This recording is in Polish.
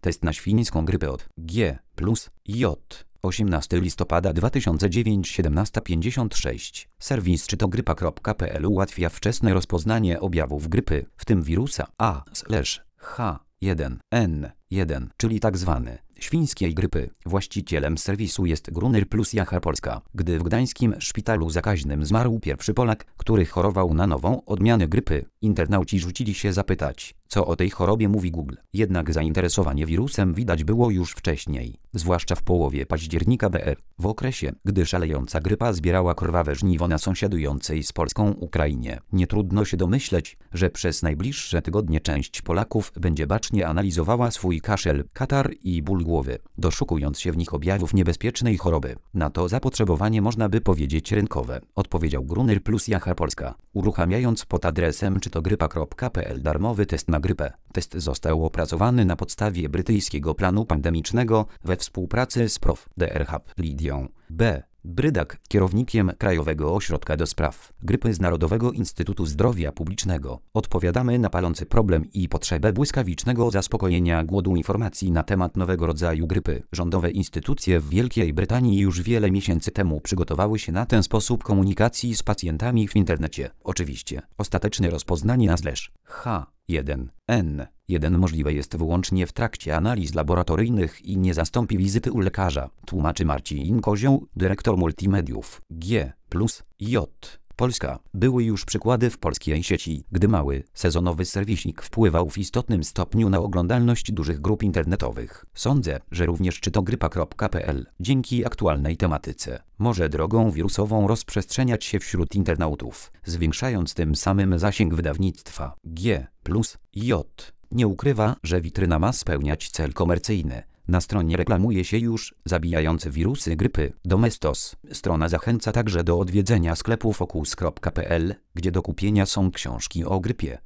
Test na świńską grypę od G plus J. 18 listopada 2009 17:56. Serwis czytogrypa.pl ułatwia wczesne rozpoznanie objawów grypy, w tym wirusa A/H1N1, czyli tzw. świńskiej grypy. Właścicielem serwisu jest Gruner plus Jacha Polska. Gdy w gdańskim szpitalu zakaźnym zmarł pierwszy Polak, który chorował na nową odmianę grypy, internauci rzucili się zapytać, co o tej chorobie mówi Google. Jednak zainteresowanie wirusem widać było już wcześniej, zwłaszcza w połowie października BR, w okresie, gdy szalejąca grypa zbierała krwawe żniwo na sąsiadującej z Polską Ukrainie. Nie trudno się domyśleć, że przez najbliższe tygodnie część Polaków będzie bacznie analizowała swój kaszel, katar i ból głowy, doszukując się w nich objawów niebezpiecznej choroby. Na to zapotrzebowanie można by powiedzieć rynkowe, odpowiedział Gruner plus Jacha Polska, uruchamiając pod adresem czytogrypa.pl darmowy test na grypę. Test został opracowany na podstawie brytyjskiego planu pandemicznego we współpracy z Prof. Dr. Lidią B. Brydak, kierownikiem Krajowego Ośrodka do Spraw Grypy z Narodowego Instytutu Zdrowia Publicznego. Odpowiadamy na palący problem i potrzebę błyskawicznego zaspokojenia głodu informacji na temat nowego rodzaju grypy. Rządowe instytucje w Wielkiej Brytanii już wiele miesięcy temu przygotowały się na ten sposób komunikacji z pacjentami w internecie. Oczywiście, ostateczne rozpoznanie na H1N1 możliwe jest wyłącznie w trakcie analiz laboratoryjnych i nie zastąpi wizyty u lekarza, tłumaczy Marcin Kozioł, dyrektor multimediów G plus J. Polska. Były już przykłady w polskiej sieci, gdy mały, sezonowy serwisik wpływał w istotnym stopniu na oglądalność dużych grup internetowych. Sądzę, że również czytogrypa.pl, dzięki aktualnej tematyce, może drogą wirusową rozprzestrzeniać się wśród internautów, zwiększając tym samym zasięg wydawnictwa G plus J. Nie ukrywa, że witryna ma spełniać cel komercyjny. Na stronie reklamuje się już zabijające wirusy grypy Domestos. Strona zachęca także do odwiedzenia sklepu focus.pl, gdzie do kupienia są książki o grypie.